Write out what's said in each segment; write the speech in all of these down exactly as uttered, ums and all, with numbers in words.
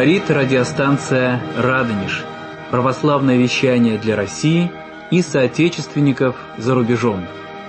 Говорит радиостанция «Радонеж». Православное вещание для России и соотечественников за рубежом.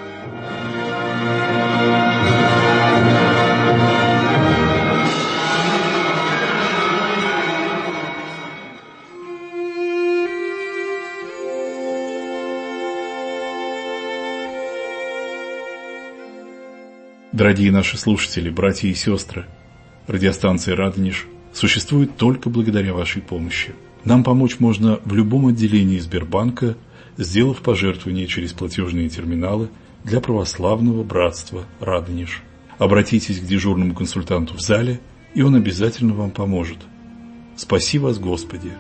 Дорогие наши слушатели, братья и сестры, радиостанция «Радонеж» существует только благодаря вашей помощи. Нам помочь можно в любом отделении Сбербанка, сделав пожертвование через платежные терминалы для православного братства «Радонеж». Обратитесь к дежурному консультанту в зале, и он обязательно вам поможет. Спаси вас, Господи!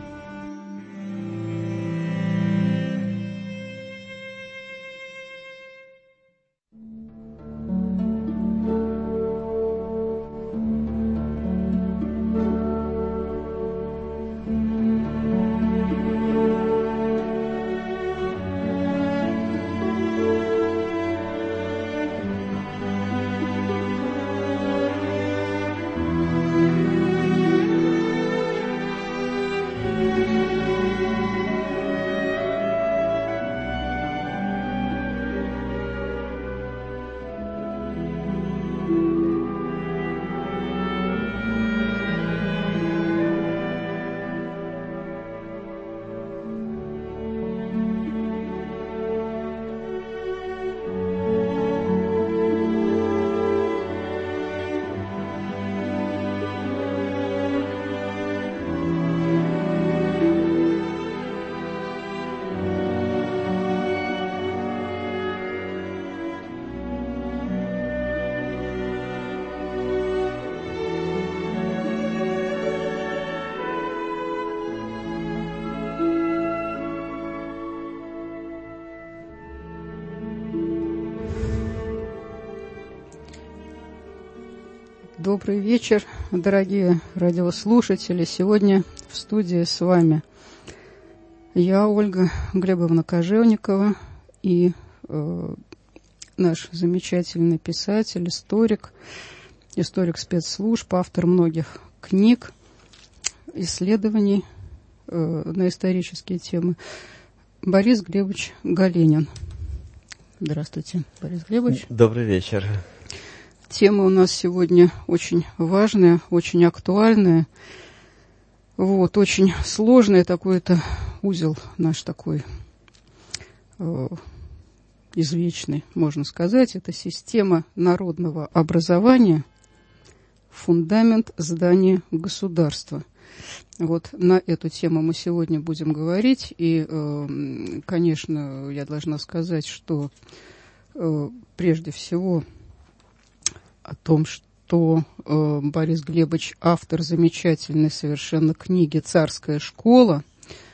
Добрый вечер, дорогие радиослушатели. Сегодня в студии с вами я, Ольга Глебовна Кожевникова, и э, наш замечательный писатель, историк, историк спецслужб, автор многих книг, исследований э, на исторические темы, Борис Глебович Голенин. Здравствуйте, Борис Глебович. Добрый вечер. Тема у нас сегодня очень важная, очень актуальная. Вот, очень сложный такой это узел наш такой э, извечный, можно сказать. Это система народного образования, фундамент здания государства. Вот на эту тему мы сегодня будем говорить. И, э, конечно, я должна сказать, что э, прежде всего о том, что э, Борис Глебович автор замечательной совершенно книги «Царская школа».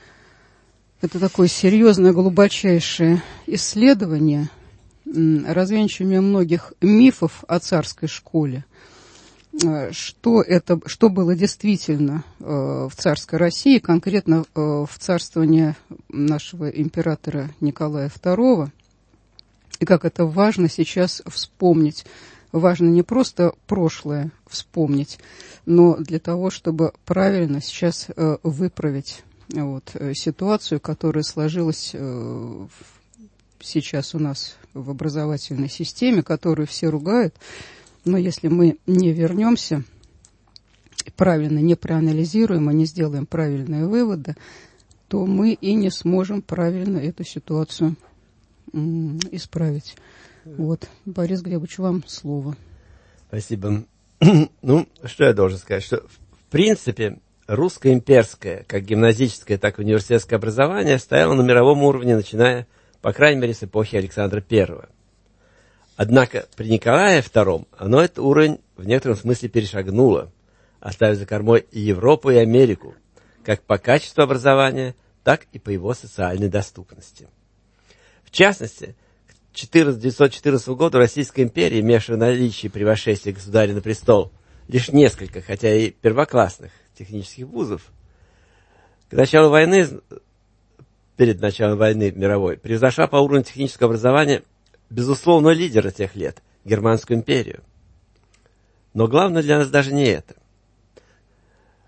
Это такое серьезное, глубочайшее исследование, э, развенчивание многих мифов о царской школе. Э, что, это, что было действительно э, в царской России, конкретно э, в царствовании нашего императора Николая второго, и как это важно сейчас вспомнить. Важно не просто прошлое вспомнить, но для того, чтобы правильно сейчас э, выправить вот, э, ситуацию, которая сложилась э, сейчас у нас в образовательной системе, которую все ругают. Но если мы не вернемся, правильно не проанализируем и не сделаем правильные выводы, то мы и не сможем правильно эту ситуацию м- исправить. Вот, Борис Глебович, вам слово. Спасибо. Ну, что я должен сказать? Что, в принципе, русское имперское, как гимназическое, так и университетское образование стояло на мировом уровне, начиная, по крайней мере, с эпохи Александра Первого. Однако при Николае Втором оно этот уровень в некотором смысле перешагнуло, оставив за кормой и Европу, и Америку, как по качеству образования, так и по его социальной доступности. В частности, к тысяча девятьсот четырнадцатому году Российская империя, имевшая в наличии при восшествии государя на престол лишь несколько, хотя и первоклассных технических вузов, к началу войны, перед началом войны мировой, превзошла по уровню технического образования безусловно лидера тех лет, Германскую империю. Но главное для нас даже не это.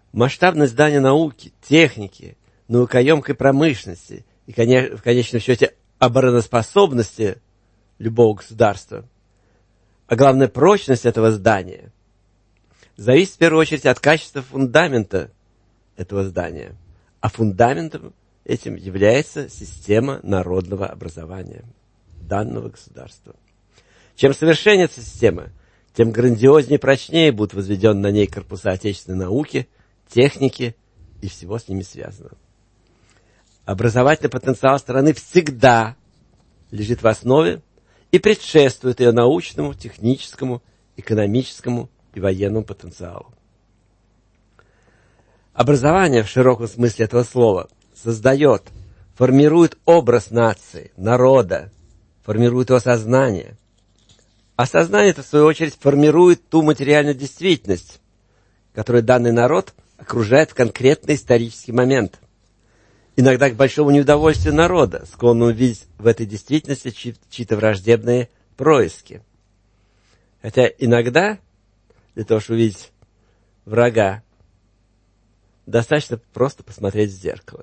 Масштабное здание науки, техники, наукоемкой промышленности и, в конечном счете, обороноспособности любого государства, а главное, прочность этого здания, зависит в первую очередь от качества фундамента этого здания. А фундаментом этим является система народного образования данного государства. Чем совершеннее эта система, тем грандиознее и прочнее будут возведены на ней корпуса отечественной науки, техники и всего с ними связанного. Образовательный потенциал страны всегда лежит в основе и предшествует ее научному, техническому, экономическому и военному потенциалу. Образование в широком смысле этого слова создает, формирует образ нации, народа, формирует его сознание. А сознание это, в свою очередь, формирует ту материальную действительность, которую данный народ окружает в конкретный исторический момент. Иногда к большому неудовольствию народа, склонному видеть в этой действительности чьи- чьи-то враждебные происки. Хотя иногда, для того, чтобы увидеть врага, достаточно просто посмотреть в зеркало.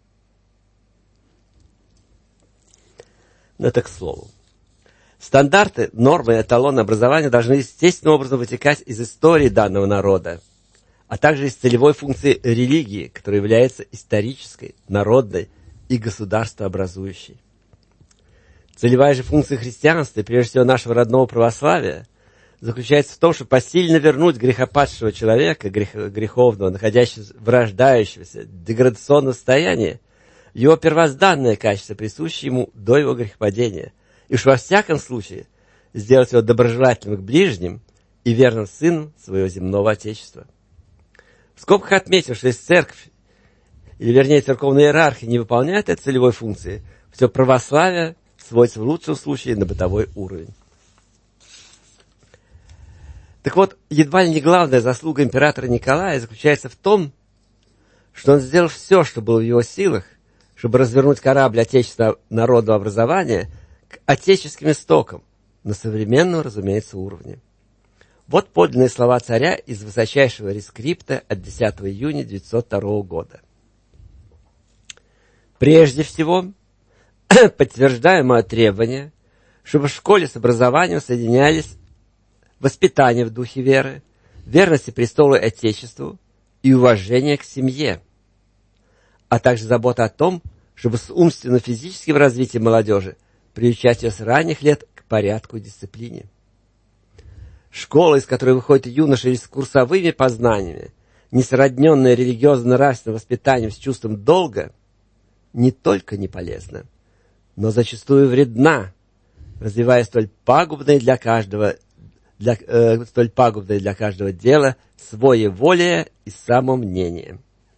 Но это к слову. Стандарты, нормы и эталоны образования должны естественным образом вытекать из истории данного народа, а также из целевой функции религии, которая является исторической, народной и государствообразующей. Целевая же функция христианства, и прежде всего нашего родного православия, заключается в том, чтобы посильно вернуть грехопадшего человека, грех, греховного, находящегося в рождающемся деградационном состоянии, его первозданное качество, присущее ему до его грехопадения, и уж во всяком случае сделать его доброжелательным к ближним и верным сыном своего земного Отечества. В скобках отметим, что если церковь, или вернее церковная иерархия, не выполняет этой целевой функции, все православие сводится в лучшем случае на бытовой уровень. Так вот, едва ли не главная заслуга императора Николая заключается в том, что он сделал все, что было в его силах, чтобы развернуть корабль отечественного народного образования к отеческим истокам, на современном, разумеется, уровне. Вот подлинные слова царя из высочайшего рескрипта от десятого июня девятьсот второго года. Прежде всего, подтверждаю мое требование, чтобы в школе с образованием соединялись воспитание в духе веры, верности престолу и Отечеству и уважение к семье, а также забота о том, чтобы с умственно-физическим развитием молодежи приучать ее с ранних лет к порядку и дисциплине. Школа, из которой выходят юноши с курсовыми познаниями, несродненная религиозно-нравственным воспитанием с чувством долга, не только не полезна, но зачастую вредна, развивая столь пагубное для каждого, для, э, столь пагубное для каждого дела своеволие и самомнение.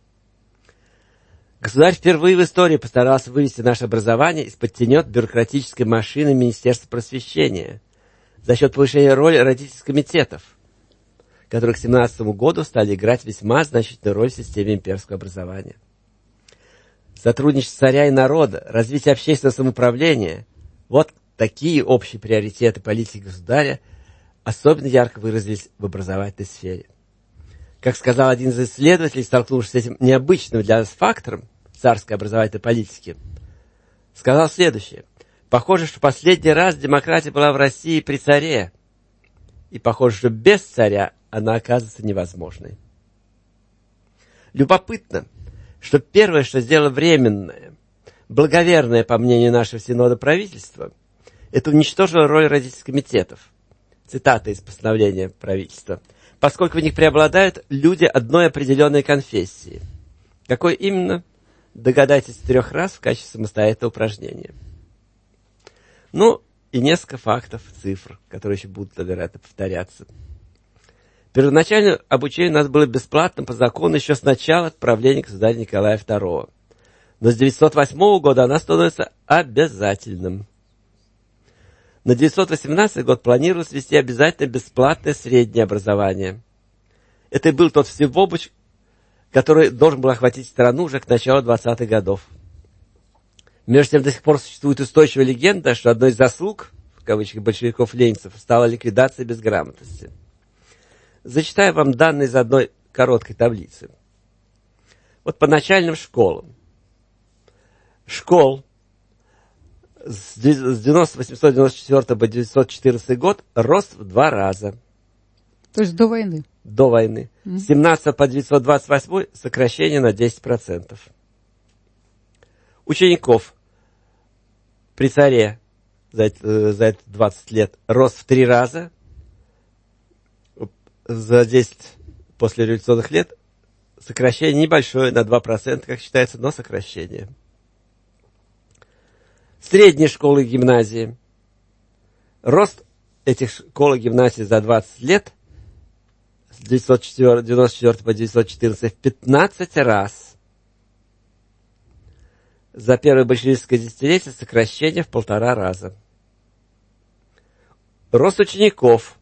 Государь впервые в истории постарался вывести наше образование из-под тенет бюрократической машины Министерства просвещения за счет повышения роли родительских комитетов, которые к семнадцатому году стали играть весьма значительную роль в системе имперского образования. Сотрудничество царя и народа, развитие общественного самоуправления – вот такие общие приоритеты политики государя особенно ярко выразились в образовательной сфере. Как сказал один из исследователей, столкнувшись с этим необычным для нас фактором царской образовательной политики, сказал следующее. Похоже, что последний раз демократия была в России при царе, и похоже, что без царя она оказывается невозможной. Любопытно, что первое, что сделало временное, благоверное, по мнению нашего синода, правительства, это уничтожило роль родительских комитетов. Цитата из постановления правительства. Поскольку в них преобладают люди одной определенной конфессии. Какой именно? Догадайтесь трех раз в качестве самостоятельного упражнения. Ну, и несколько фактов, цифр, которые еще будут, вероятно, повторяться. Первоначально обучение у нас было бесплатным по закону еще с начала правления государя Николая второго. Но с девятьсот восьмого года оно становится обязательным. На девятьсот восемнадцатый год планировалось ввести обязательно бесплатное среднее образование. Это и был тот всеобщий, который должен был охватить страну уже к началу двадцатых годов. Между тем, до сих пор существует устойчивая легенда, что одной из заслуг, в кавычках, большевиков-ленинцев, стала ликвидация безграмотности. Зачитаю вам данные из одной короткой таблицы. Вот по начальным школам. Школ с девяносто восемьсот девяносто четвёртого по девятьсот четырнадцатый год рост в два раза. То есть до войны? До войны. Mm-hmm. С семнадцатого по девятьсот двадцать восьмой сокращение на десять процентов. Учеников при царе за, за эти двадцать лет рост в три раза. За десять после революционных лет сокращение небольшое, на два процента, как считается, но сокращение. Средние школы и гимназии. Рост этих школ и гимназий за двадцать лет с девяносто четвёртого по девятьсот четырнадцатый в пятнадцать раз. За первое большевистское десятилетие сокращение в полтора раза. Рост учеников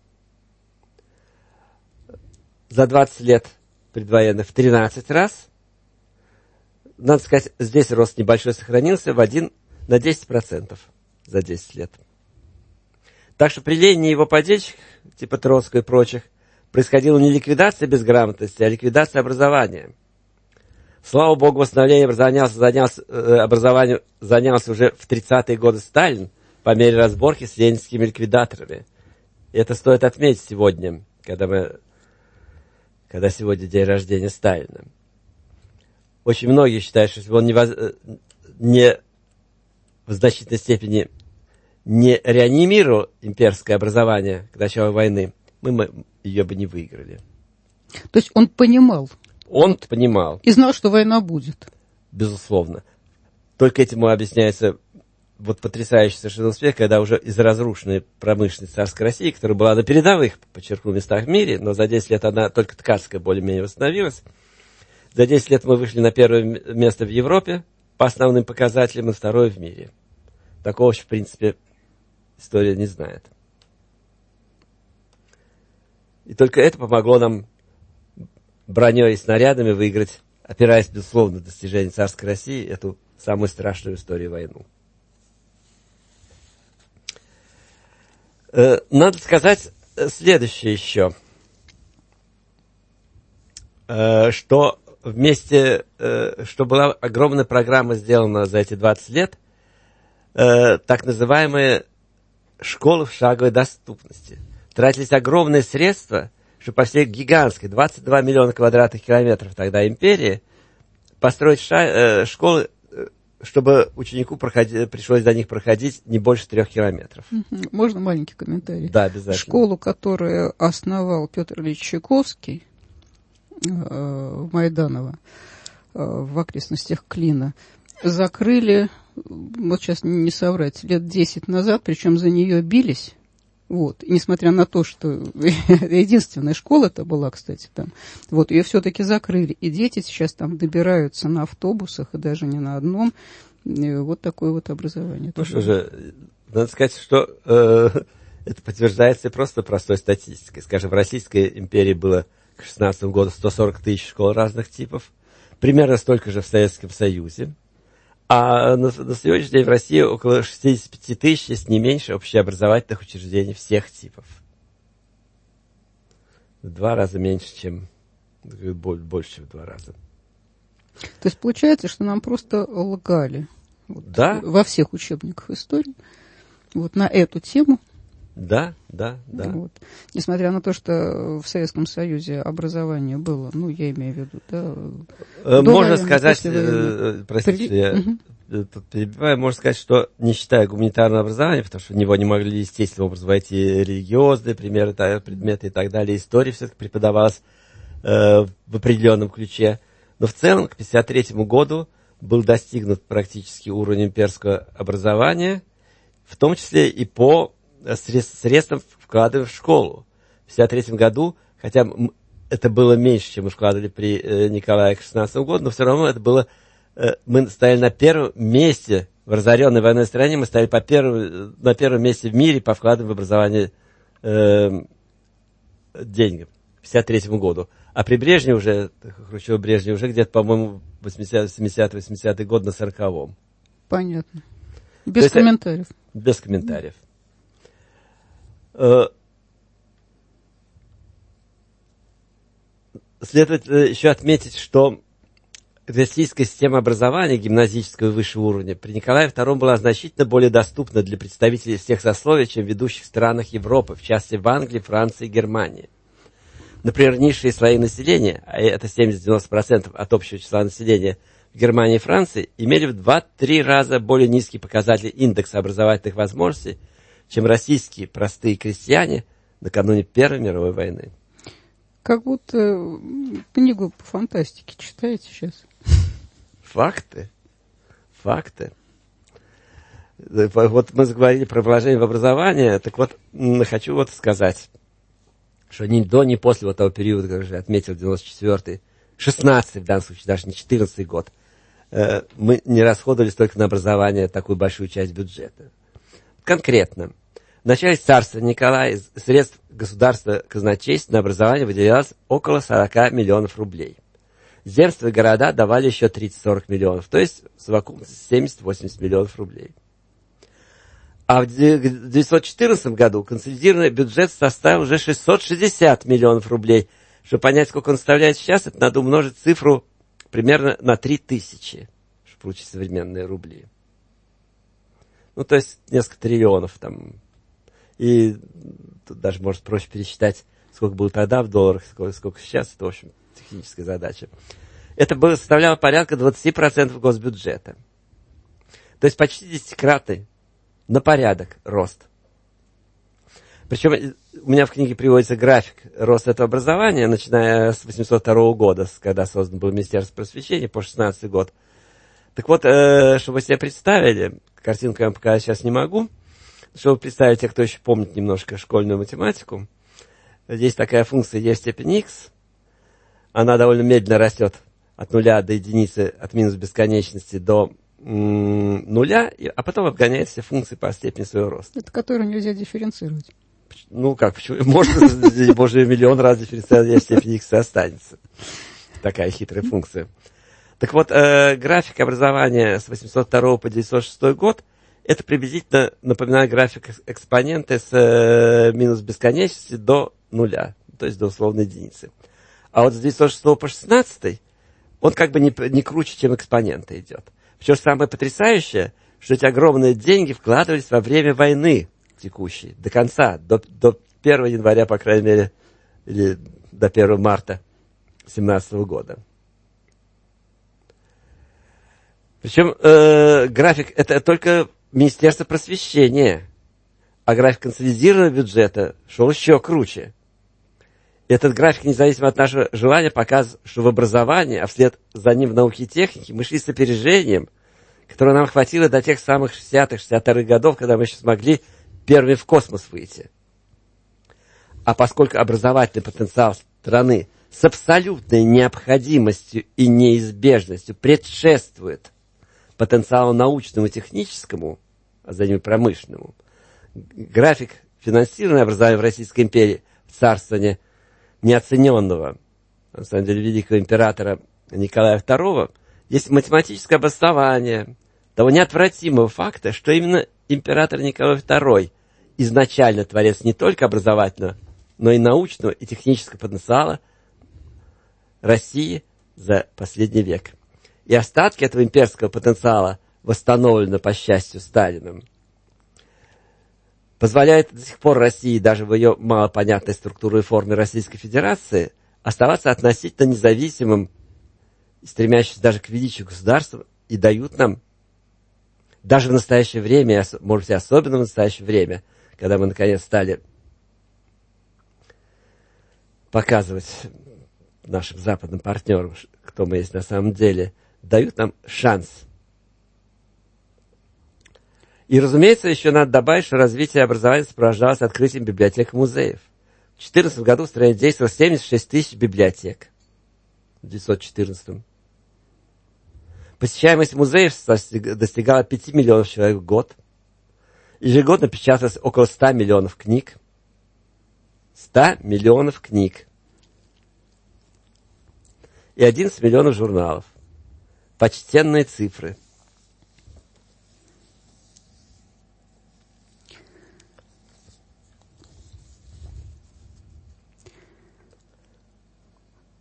за двадцать лет предвоенных в тринадцать раз. Надо сказать, здесь рост небольшой сохранился в один на десять процентов за десять лет. Так что при Ленине и его подельщиках, типа Троцкого и прочих, происходила не ликвидация безграмотности, а ликвидация образования. Слава богу, восстановление образования занялся, э, образованию занялся уже в тридцатые годы Сталин по мере разборки с ленинскими ликвидаторами. И это стоит отметить сегодня, когда мы, когда сегодня день рождения Сталина. Очень многие считают, что если бы он не, воз, не в значительной степени не реанимировал имперское образование к началу войны, мы, мы ее бы не выиграли. То есть он понимал? Он понимал. И знал, что война будет? Безусловно. Только этим объясняется вот потрясающий совершенно успех, когда уже из разрушенной промышленности царской России, которая была на передовых, подчеркну, местах в мире, но за десять лет она только ткацкая более-менее восстановилась, за десять лет мы вышли на первое место в Европе по основным показателям и второе в мире. Такого, в принципе, история не знает. И только это помогло нам броней и снарядами выиграть, опираясь, безусловно, на достижения царской России, эту самую страшную историю войну. Надо сказать следующее еще, что вместе, что была огромная программа сделана за эти двадцать лет, так называемые школы в шаговой доступности. Тратились огромные средства, чтобы по всей гигантской, двадцать два миллиона квадратных километров тогда империи, построить ша- школы, чтобы ученику проходи, пришлось до них проходить не больше трех километров. Можно маленький комментарий? Да, обязательно. Школу, которую основал Петр Ильич Чайковский э, в Майданово, э, в окрестностях Клина, закрыли, вот сейчас не соврать, лет десять назад, причем за нее бились. Вот. И несмотря на то, что единственная школа это была, кстати, там, вот, ее все-таки закрыли. И дети сейчас там добираются на автобусах, и даже не на одном. И вот такое вот образование. Ну что же, надо сказать, что э, это подтверждается просто простой статистикой. Скажем, в Российской империи было к шестнадцатому году сто сорок тысяч школ разных типов, примерно столько же в Советском Союзе. А на, на сегодняшний день в России около шестьдесят пять тысяч, если не меньше, общеобразовательных учреждений всех типов. В два раза меньше, чем... Больше, чем в два раза. То есть получается, что нам просто лгали. Вот, да. Во всех учебниках истории. Вот на эту тему. Да, да, да. Вот. Несмотря на то, что в Советском Союзе образование было, ну, я имею в виду, да... Можно сказать, э, простите, При... я угу. тут перебиваю, можно сказать, что не считая гуманитарного образования, потому что в него не могли естественным образом войти религиозные примеры, предметы и так далее, история все-таки преподавалась э, в определенном ключе. Но в целом к пятьдесят третьему году был достигнут практически уровень имперского образования, в том числе и по средством, вкладывая в школу. В пятьдесят третьем году, хотя это было меньше, чем мы вкладывали при э, Николае к шестнадцатому году, но все равно это было... Э, мы стояли на первом месте в разоренной войной стране, мы стояли по первому, на первом месте в мире по вкладам в образование э, денег к пятьдесят третьему году. А при Брежневе уже, Хрущев-Брежнев, уже где-то, по-моему, семидесятый-восьмидесятый год на сороковом. Понятно. Без есть, комментариев. Без комментариев. Следует еще отметить, что российская система образования гимназического и высшего уровня при Николае втором была значительно более доступна для представителей всех сословий, чем в ведущих странах Европы, в частности в Англии, Франции и Германии. Например, низшие слои населения, а это семьдесят-девяносто процентов от общего числа населения в Германии и Франции, имели в два-три раза более низкий показатель индекса образовательных возможностей, чем российские простые крестьяне накануне Первой мировой войны. Как будто книгу по фантастике читаете сейчас. Факты. Факты. Вот мы заговорили про вложение в образование, так вот, хочу вот сказать, что ни до, ни после вот того периода, как же отметил девяносто четвёртый, шестнадцатый в данном случае, даже не четырнадцатый год, мы не расходовали столько на образование такую большую часть бюджета. Конкретно, в начале царствования Николая из средств государства казначейства на образование выделялось около сорок миллионов рублей. Земства и города давали еще тридцать-сорок миллионов, то есть в совокупности семьдесят-восемьдесят миллионов рублей. А в девятьсот четырнадцатом году консолидированный бюджет составил уже шестьсот шестьдесят миллионов рублей. Чтобы понять, сколько он составляет сейчас, это надо умножить цифру примерно на три тысячи, чтобы получить современные рубли. Ну, то есть несколько триллионов там. И тут даже может проще пересчитать, сколько было тогда в долларах, сколько, сколько сейчас. Это, в общем, техническая задача. Это было, составляло порядка двадцать процентов госбюджета. То есть почти десятикратный на порядок рост. Причем у меня в книге приводится график роста этого образования, начиная с восемьсот второго года, когда создан был Министерство просвещения, по шестнадцатый год. Так вот, э, чтобы вы себе представили, картинку я вам показать сейчас не могу, чтобы представить те, кто еще помнит немножко школьную математику, здесь такая функция e в степени x, она довольно медленно растет от нуля до единицы, от минус бесконечности до м- нуля, а потом обгоняет все функции по степени своего роста. Это который нельзя дифференцировать. Ну как, почему? Можно, можно миллион раз дифференцировать e в степени x и останется. Такая хитрая функция. Так вот, э, график образования с восемьсот второго по девятьсот шестой год, это приблизительно напоминает график экспоненты с э, минус бесконечности до нуля, то есть до условной единицы. А вот с девятьсот шестого по шестнадцатый он как бы не, не круче, чем экспонента идет. Причем самое потрясающее, что эти огромные деньги вкладывались во время войны текущей, до конца, до, до первого января, по крайней мере, или до первого марта семнадцатого года. Причем э, график, это только Министерство просвещения, а график консолидированного бюджета шел еще круче. Этот график, независимо от нашего желания, показывает, что в образовании, а вслед за ним в науке и технике, мы шли с опережением, которое нам хватило до тех самых шестидесятых, шестьдесят вторых годов, когда мы еще смогли первыми в космос выйти. А поскольку образовательный потенциал страны с абсолютной необходимостью и неизбежностью предшествует потенциалу научному и техническому, а за ним промышленному, график финансирования образования в Российской империи в царствовании неоцененного, на самом деле, великого императора Николая второго, есть математическое обоснование того неотвратимого факта, что именно император Николай второй изначально творец не только образовательного, но и научного и технического потенциала России за последний век. И остатки этого имперского потенциала восстановлены, по счастью, Сталиным, позволяет до сих пор России, даже в ее малопонятной структуре и форме Российской Федерации, оставаться относительно независимым, стремящимся даже к величию государства, и дают нам даже в настоящее время, может быть, особенно в настоящее время, когда мы наконец стали показывать нашим западным партнерам, кто мы есть на самом деле, дают нам шанс. И, разумеется, еще надо добавить, что развитие образования сопровождалось открытием библиотек и музеев. В две тысячи четырнадцатом году в стране действовало семьдесят шесть тысяч библиотек. В две тысячи девятьсот четырнадцатом. Посещаемость музеев достигала пяти миллионов человек в год. Ежегодно печаталось около ста миллионов книг. ста миллионов книг. И одиннадцать миллионов журналов. Почтенные цифры.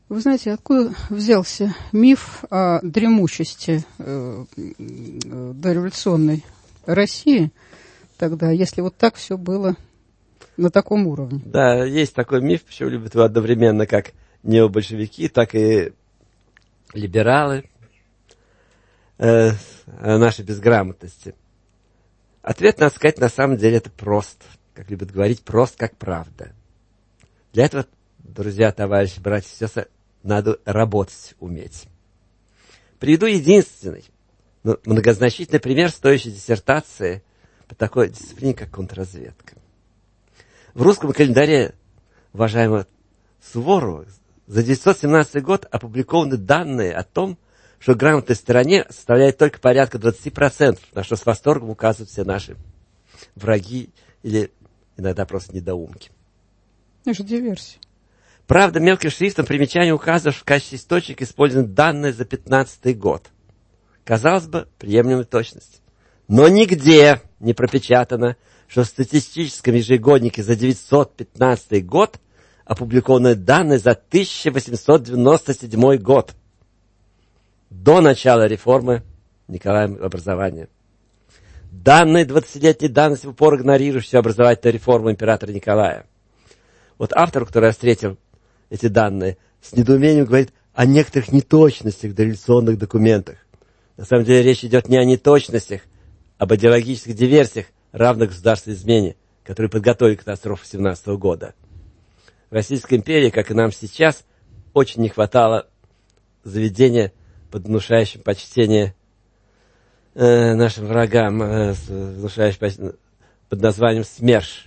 Вы знаете, откуда взялся миф о дремучести э, дореволюционной России тогда, если вот так все было на таком уровне? Да, есть такой миф, причем любят его одновременно как необольшевики, так и либералы э, о нашей безграмотности. Ответ, надо сказать, на самом деле это прост, как любят говорить, прост как правда. Для этого, друзья, товарищи, братья и сестры, надо работать уметь. Приведу единственный, но многозначительный пример стоящей диссертации по такой дисциплине, как контрразведка. В русском календаре, уважаемого Суворова, за девятьсот семнадцатый год опубликованы данные о том, что в грамотной стороне составляет только порядка двадцать процентов, на что с восторгом указывают все наши враги или иногда просто недоумки. Это же диверсия. Правда, мелким шрифтом примечание указывает, что в качестве источника использованы данные за пятнадцатый год. Казалось бы, приемлемая точность. Но нигде не пропечатано, что в статистическом ежегоднике за девятьсот пятнадцатый год опубликованы данные за тысяча восемьсот девяносто седьмой год. До начала реформы Николаем образования. Данные двадцатилетней давности в упор игнорирующие образовательную реформу императора Николая. Вот автор, который я встретил эти данные, с недоумением говорит о некоторых неточностях в дореволюционных документах. На самом деле речь идет не о неточностях, а об идеологических диверсиях, равных государственной измене, которые подготовили к катастрофе семнадцатого года. В Российской империи, как и нам сейчас, очень не хватало заведения под внушающим почтение э, нашим врагам, э, внушающим почтение, под названием СМЕРШ.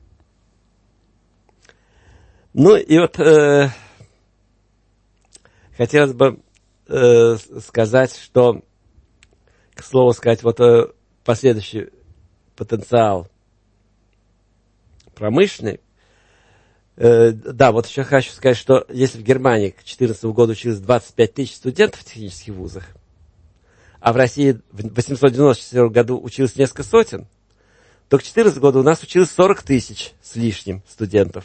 Ну и вот э, хотелось бы э, сказать, что, к слову сказать, вот э, последующий потенциал промышленный. Э, да, вот еще хочу сказать, что если в Германии к две тысячи четырнадцатому году училось двадцать пять тысяч студентов в технических вузах, а в России в тысяча восемьсот девяносто четвёртом году училось несколько сотен, то к две тысячи четырнадцатому году у нас училось сорок тысяч с лишним студентов.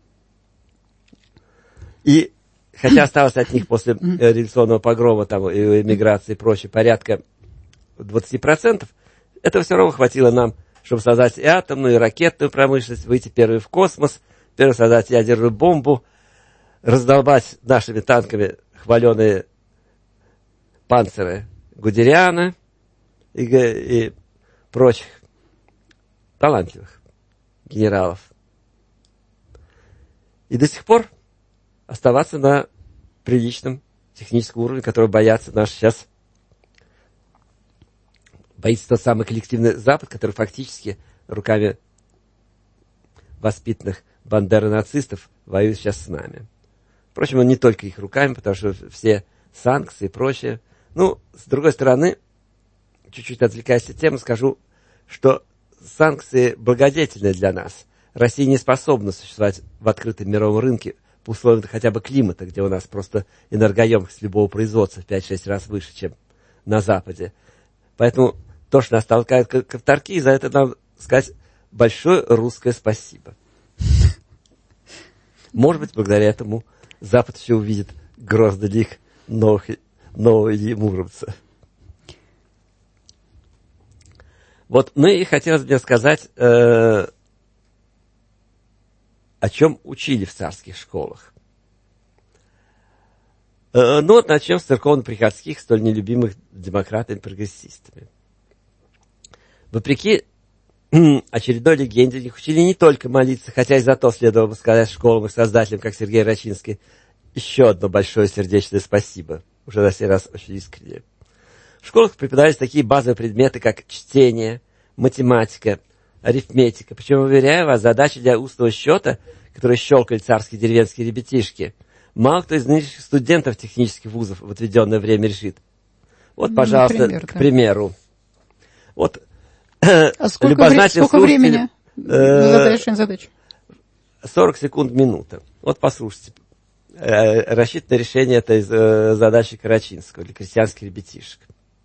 И хотя осталось от них после э, революционного погрома, там, и эмиграции и прочее, порядка двадцать процентов, этого все равно хватило нам, чтобы создать и атомную, и ракетную промышленность, выйти первый в космос, первый создать ядерную бомбу, раздолбать нашими танками хваленые панциры Гудериана и, и прочих талантливых генералов. И до сих пор оставаться на приличном техническом уровне, который боятся наш сейчас, боится тот самый коллективный Запад, который фактически руками воспитанных бандеро-нацистов воюет сейчас с нами. Впрочем, он не только их руками, потому что все санкции и прочее. Ну, с другой стороны, чуть-чуть отвлекаясь от темы, скажу, что санкции благодетельны для нас. Россия не способна существовать в открытом мировом рынке по условиям хотя бы климата, где у нас просто энергоемкость любого производства в пять-шесть раз выше, чем на Западе. Поэтому то, что нас толкает к авторки, за это нам сказать большое русское спасибо. Может быть, благодаря этому Запад еще увидит грозный лик новых, нового Ильи Муромца. Вот, ну и хотелось бы сказать, э, о чем учили в царских школах. Э, ну вот начнем с церковно-приходских, столь нелюбимых демократами-прогрессистами. Вопреки очередной легенде, их учили не только молиться, хотя и за то следовало бы сказать школам и создателям, как Сергей Рачинский, еще одно большое сердечное спасибо, уже на сей раз очень искренне. В школах преподавались такие базовые предметы, как чтение, математика, арифметика. Причем, уверяю вас, задачи для устного счета, которые щелкали царские деревенские ребятишки, мало кто из нынешних студентов технических вузов в отведенное время решит. Вот, пожалуйста, Например, к да. примеру. Вот, а сколько, вре- сколько времени на решение задачи? сорок секунд минута. Вот послушайте. Э, рассчитанное решение этой э, задачи Карачинского для крестьянских ребятишек.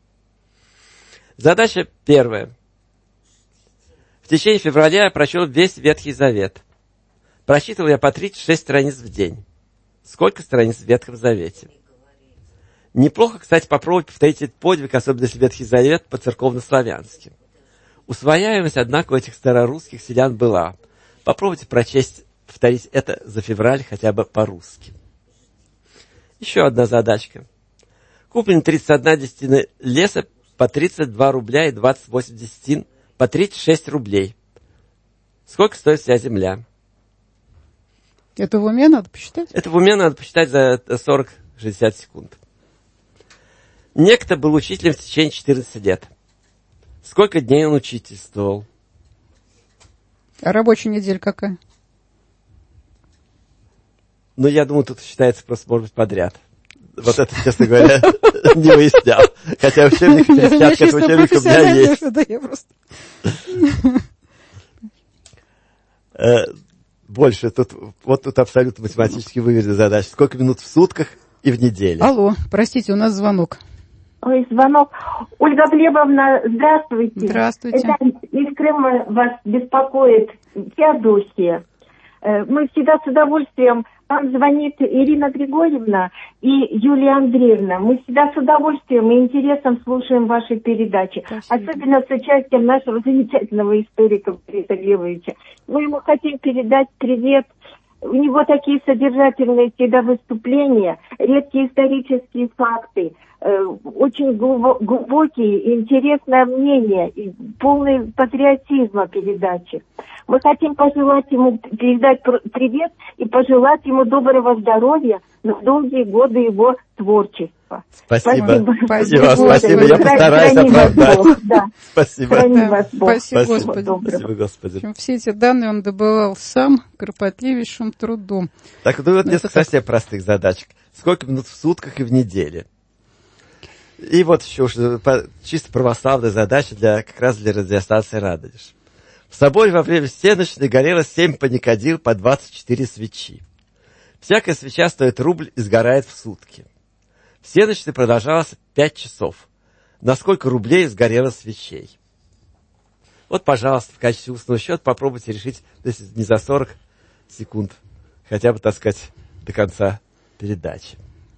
Задача первая. В течение февраля я прочел весь Ветхий Завет. Прочитывал я по тридцать шесть страниц в день. Сколько страниц в Ветхом Завете? Неплохо, кстати, попробовать повторить этот подвиг, особенно если Ветхий Завет по-церковно-славянски. Усвояемость, однако, у этих старорусских селян была. Попробуйте прочесть, повторить это за февраль хотя бы по-русски. Еще одна задачка. Куплено тридцать одна десятина леса по тридцать два рубля и двадцать восемь десятин по тридцать шесть рублей. Сколько стоит вся земля? Это в уме надо посчитать? Это в уме надо посчитать за сорок-шестьдесят секунд. Некто был учителем в течение четырнадцати лет. Сколько дней он учительствовал? А рабочая неделя какая? Ну, я думаю, тут считается просто, может быть, подряд. Вот это, честно говоря, не выяснял. Хотя учебник, пересядка этого учебника у меня есть. Да, я просто... Больше. Тут, вот тут абсолютно математически выверенная задача. Сколько минут в сутках и в неделе? Алло, простите, у нас звонок. Ой, звонок. Ольга Глебовна, здравствуйте. Здравствуйте. Это из Крыма вас беспокоит Феодосия. Мы всегда с удовольствием... Вам звонит Ирина Григорьевна и Юлия Андреевна. Мы всегда с удовольствием и интересом слушаем ваши передачи. Спасибо. Особенно с участием нашего замечательного историка Бориса Глебовича. Мы ему хотим передать привет. У него такие содержательные всегда выступления, редкие исторические факты, э, очень глубокие и интересное мнение, и полный патриотизма передачи. Мы хотим пожелать ему, передать привет и пожелать ему доброго здоровья на долгие годы его творчества. Спасибо. Спасибо. Спасибо. Спасибо. Я постараюсь оправдать. Бог, да. Спасибо. Храни вас Бог. Спасибо, Спасибо. Господи. Спасибо, Господи. Все эти данные он добывал сам кропотливейшим трудом. Так, ну вот Но несколько это совсем простых задачек. Сколько минут в сутках и в неделе? И вот еще уж чисто православная задача для, как раз для радиостанции «Радонеж». В соборе во время всеночной горело семь паникадил по двадцать четыре свечи. Всякая свеча стоит рубль и сгорает в сутки. Всеночная продолжалась пять часов. На сколько рублей сгорело свечей? Вот, пожалуйста, в качестве устного счета попробуйте решить, если не за сорок секунд, хотя бы, так сказать, до конца передачи.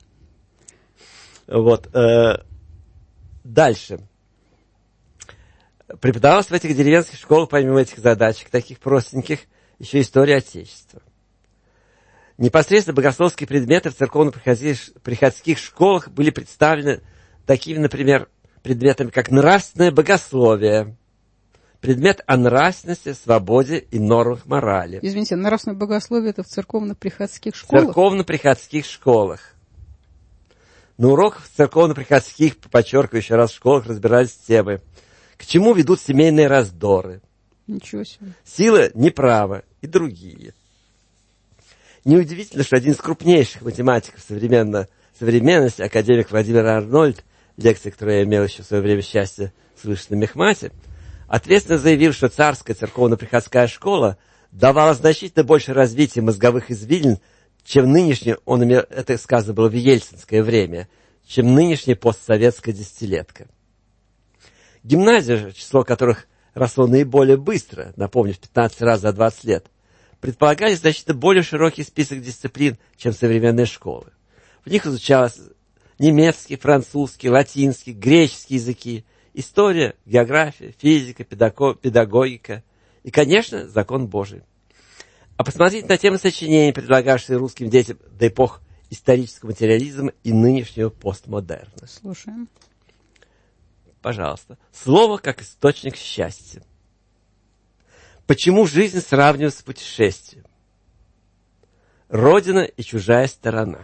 Вот. Э, дальше. Преподавалось в этих деревенских школах, помимо этих задачек, таких простеньких, еще история Отечества. Непосредственно богословские предметы в церковно-приходских школах были представлены такими, например, предметами, как нравственное богословие, предмет о нравственности, свободе и нормах морали. Извините, нравственное богословие это в церковно-приходских школах? В церковно-приходских школах. На уроках церковно-приходских, подчеркиваю еще раз, в школах разбирались темы. К чему ведут семейные раздоры? Ничего себе. Сила неправа и другие. Неудивительно, что один из крупнейших математиков современно, современности, академик Владимир Арнольд, лекция, которую я имел еще в свое время счастья слышать на Мехмате, ответственно заявил, что царская церковно-приходская школа давала значительно больше развития мозговых извилин, чем нынешняя, он имел, это сказано было в ельцинское время, чем нынешняя постсоветская десятилетка. Гимназия, число которых росло наиболее быстро, напомню, в пятнадцать раз за двадцать лет, предполагали значительно более широкий список дисциплин, чем современные школы. В них изучалось немецкий, французский, латинский, греческий языки, история, география, физика, педагогика и, конечно, закон Божий. А посмотрите на темы сочинений, предлагавшие русским детям до эпох исторического материализма и нынешнего постмодерна. Слушаем. Пожалуйста. Слово как источник счастья. Почему жизнь сравнивается с путешествием? Родина и чужая сторона.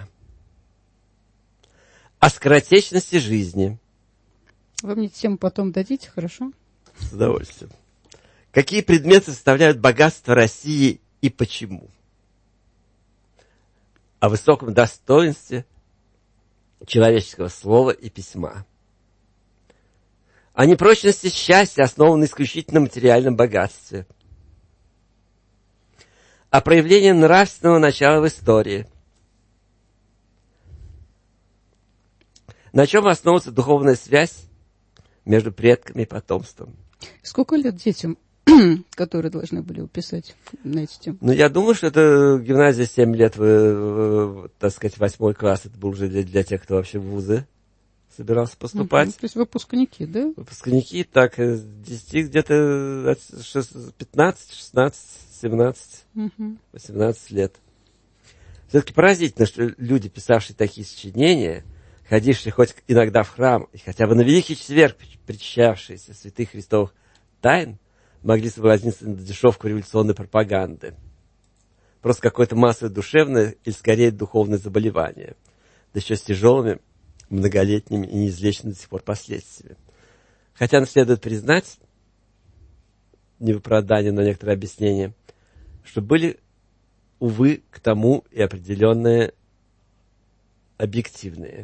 О скоротечности жизни. Вы мне тему потом дадите, хорошо? С удовольствием. Какие предметы составляют богатство России и почему? О высоком достоинстве человеческого слова и письма. О непрочности счастья, основанном исключительно на материальном богатстве. О проявлении нравственного начала в истории. На чем основывается духовная связь между предками и потомством? Сколько лет детям которые должны были писать на эти темы? Ну, я думаю, что это гимназия семь лет, вы, так сказать, восьмой класс, это был уже для, для тех, кто вообще в вузы собирался поступать. Uh-huh. То есть выпускники, да? Выпускники, так, с десяти где-то пятнадцать, шестнадцать, семнадцать, uh-huh. восемнадцать лет. Все-таки поразительно, что люди, писавшие такие сочинения, ходившие хоть иногда в храм, и хотя бы на Великий Четверг причащавшиеся святых христовых тайн, могли соблазниться на дешевку революционной пропаганды. Просто какое-то массовое душевное или, скорее, духовное заболевание. Да еще с тяжелыми, многолетними и неизлеченными до сих пор последствиями. Хотя нам следует признать, не в оправдании, но некоторые объяснения, что были, увы, к тому и определенные объективные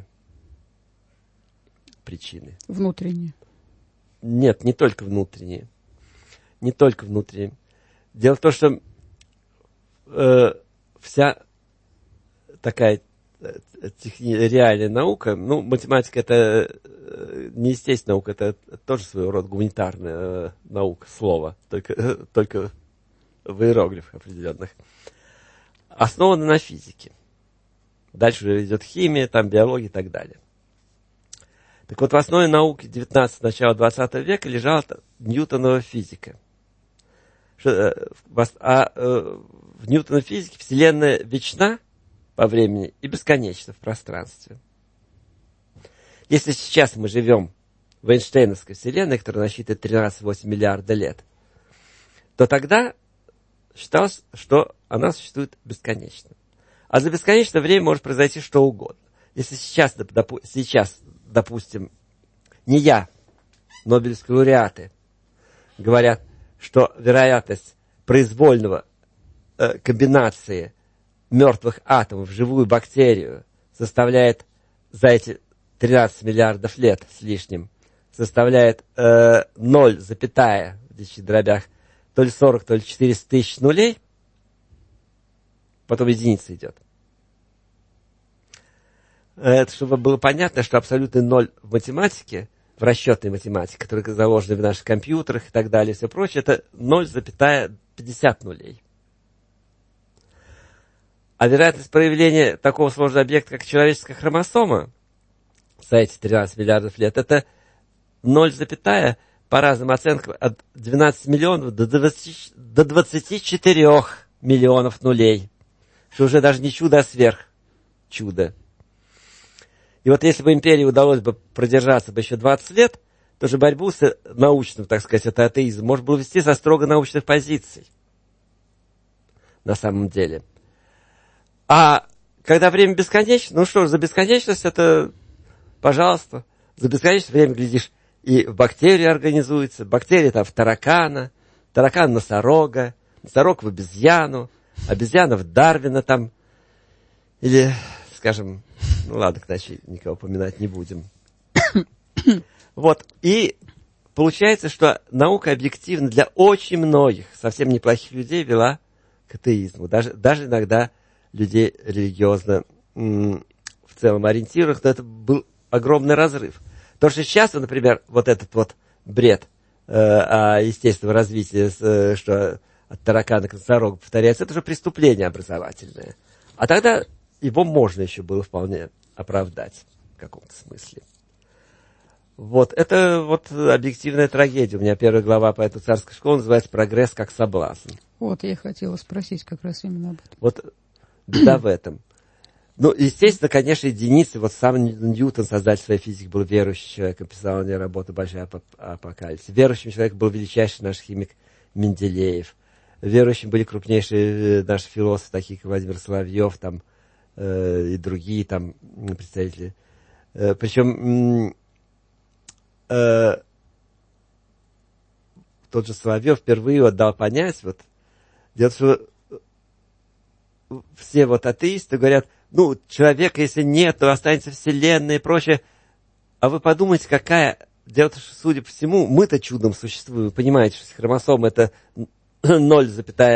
причины. Внутренние. Нет, не только внутренние. Не только внутренние. Дело в том, что э, вся такая э, техни- реальная наука, ну, математика это э, не естественная наука, это тоже своего рода гуманитарная э, наука, слово, только, э, только в иероглифах определенных, основана на физике. Дальше уже идет химия, там биология и так далее. Так вот, в основе науки девятнадцатого, начала двадцатого века лежала Ньютонова физика. Что, а э, в Ньютоновой физике Вселенная вечна по времени и бесконечна в пространстве. Если сейчас мы живем в Эйнштейновской Вселенной, которая насчитывает тринадцать целых восемь десятых миллиарда лет, то тогда считалось, что она существует бесконечно. А за бесконечное время может произойти что угодно. Если сейчас, допу- сейчас допустим, не я, нобелевские лауреаты, говорят, что вероятность произвольного э, комбинации мертвых атомов в живую бактерию составляет за эти тринадцать миллиардов лет с лишним, составляет э, ноль, запятая в десяти дробях, то ли сорок, то ли четыреста тысяч нулей, потом единица идет. Это чтобы было понятно, что абсолютный ноль в математике, в расчетной математике, которые заложены в наших компьютерах и так далее, и все прочее, это ноль целых пятьдесят нулей. А вероятность проявления такого сложного объекта, как человеческая хромосома, за эти тринадцать миллиардов лет, это ноль, по разным оценкам, от двенадцати миллионов до двадцати, до двадцати четырёх миллионов нулей. Что уже даже не чудо, а сверхчудо. И вот если бы империи удалось бы продержаться бы еще двадцать лет, то же борьбу с научным, так сказать, это атеизм, можно было вести со строго научных позиций. На самом деле. А когда время бесконечно, ну что ж, за бесконечность это, пожалуйста, за бесконечное время, глядишь, и в бактерии организуется, бактерия там в таракана, таракан носорога, носорог в обезьяну, обезьяна в Дарвина там, или, скажем, ну ладно, иначе никого упоминать не будем. Вот, и получается, что наука объективно для очень многих, совсем неплохих людей вела к атеизму, даже, даже иногда людей религиозно м- в целом ориентированных, но это был огромный разрыв. То, что сейчас, например, вот этот вот бред э, о естественном развитии, э, что от таракана к носорогу повторяется, это уже преступление образовательное. А тогда его можно еще было вполне оправдать в каком-то смысле. Вот, это вот объективная трагедия. У меня первая глава по этой царской школе называется «Прогресс как соблазн». Вот, я хотела спросить как раз именно об этом. Вот беда в этом. Ну, естественно, конечно, единицы. Вот сам Ньютон, создатель своей физики, был верующим человеком, писал о ней работу «Большая апокалипсис». Верующим человеком был величайший наш химик Менделеев. Верующим были крупнейшие наши философы, такие как Владимир Соловьев, там, э, и другие там представители. Э, причем э, тот же Соловьев впервые вот дал понять, вот, дело в том, что все вот атеисты говорят, ну, человека, если нет, то останется Вселенная и прочее. А вы подумайте, какая... Дело в том, что, судя по всему, мы-то чудом существуем. Вы понимаете, что хромосома это ноль,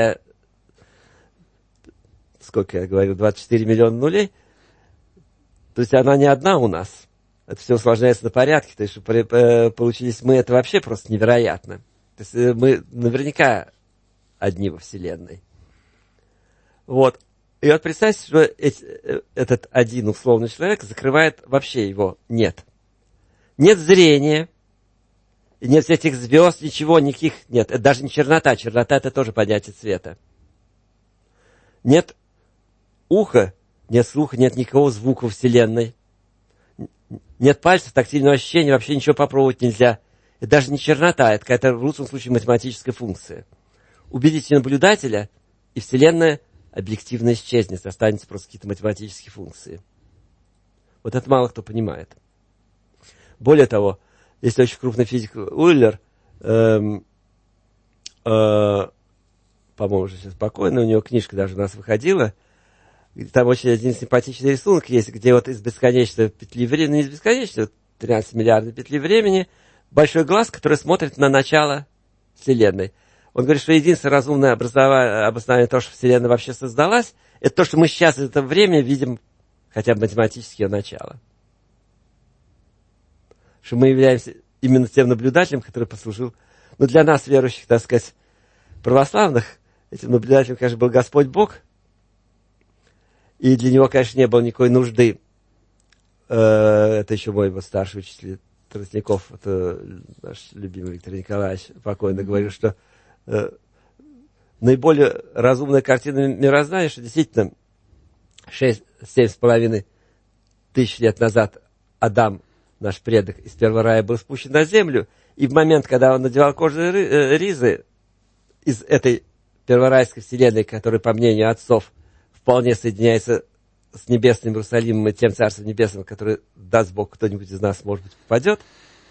сколько я говорю, двадцать четыре миллиона нулей. То есть она не одна у нас. Это все усложняется на порядке. То есть, что получились мы, это вообще просто невероятно. То есть мы наверняка одни во Вселенной. Вот. И вот представьте, что эти, этот один условный человек закрывает вообще его нет. Нет зрения, нет этих звезд, ничего, никаких нет. Это даже не чернота. Чернота — это тоже понятие цвета. Нет уха, нет слуха, нет никакого звука в Вселенной. Нет пальцев, тактильного ощущения, вообще ничего попробовать нельзя. Это даже не чернота, это какая-то, в лучшем случае, математическая функция. Убедите наблюдателя, и Вселенная объективно исчезнет, останется просто какие-то математические функции. Вот это мало кто понимает. Более того, если очень крупный физик Уиллер, эм, э, по-моему, уже сейчас спокойно, у него книжка даже у нас выходила, там очень один симпатичный рисунок есть, где вот из бесконечной петли времени, не из бесконечной, тринадцать миллиардов петли времени, большой глаз, который смотрит на начало Вселенной. Он говорит, что единственное разумное обоснование того, что Вселенная вообще создалась, это то, что мы сейчас из этого времени видим хотя бы математически ее начало. Что мы являемся именно тем наблюдателем, который послужил, ну, для нас, верующих, так сказать, православных, этим наблюдателем, конечно, был Господь Бог, и для него, конечно, не было никакой нужды. Это еще мой вот старший учитель Тростников, это наш любимый Виктор Николаевич, покойно говорил, что э, наиболее разумная картина мироздания, что действительно шесть-семь с половиной тысяч лет назад Адам, наш предок, из первого рая был спущен на землю, и в момент, когда он надевал кожаные ризы из этой перворайской вселенной, которая, по мнению отцов, вполне соединяется с небесным Иерусалимом и тем Царством Небесным, которое, даст Бог, кто-нибудь из нас, может быть, попадет.